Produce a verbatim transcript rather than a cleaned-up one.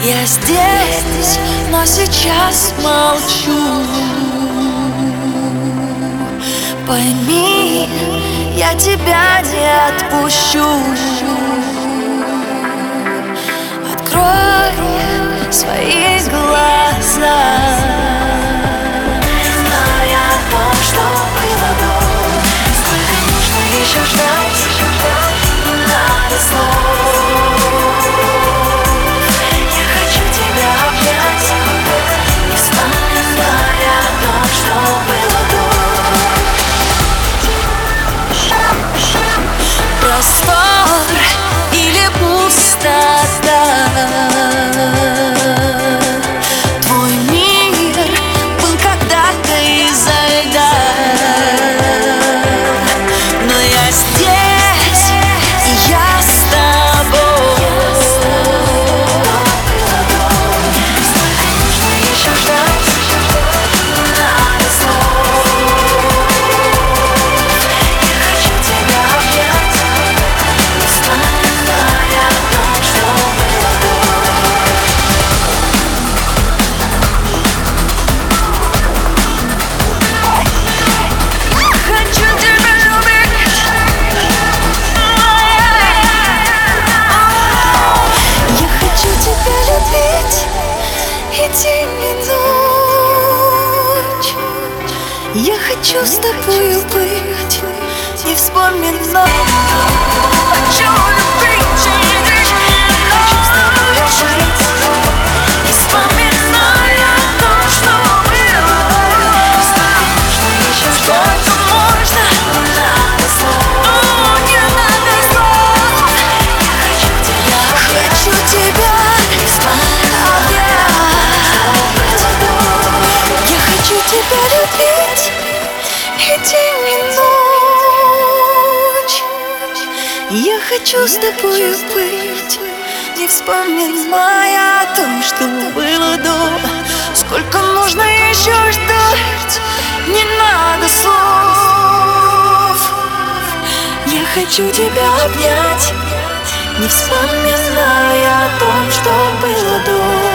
Я здесь, но сейчас молчу. Пойми, я тебя не отпущу. Открой свои глаза. Зная о том, что было до, сколько нужно еще ждать, не надо слов. Я хочу тебя обнять, не вспоминая о том, что было до. Простор или пустота, твой мир был когда-то изо льда, но я здесь, и я с тобой. Сколько нужно еще ждать, не надо слов. Я хочу тебя обнять, не вспоминая о том, что было до. Хочу тебя любить. Я хочу тебя любить и день, и ночь. Я хочу с тобою быть, не вспоминать. Хочу любить и день, и ночь. С тобою жить, не вспоминая о том, что было. Сколько нужно еще ждать, можно, не надо слов. Не надо слов. Я хочу тебя, хочу тебя обнять. Я хочу тебя любить и день, и ночь. Я хочу с тобою быть, не вспоминая о том, что было до. Сколько нужно еще ждать, не надо слов. Я хочу тебя обнять, не вспоминая о том, что было до.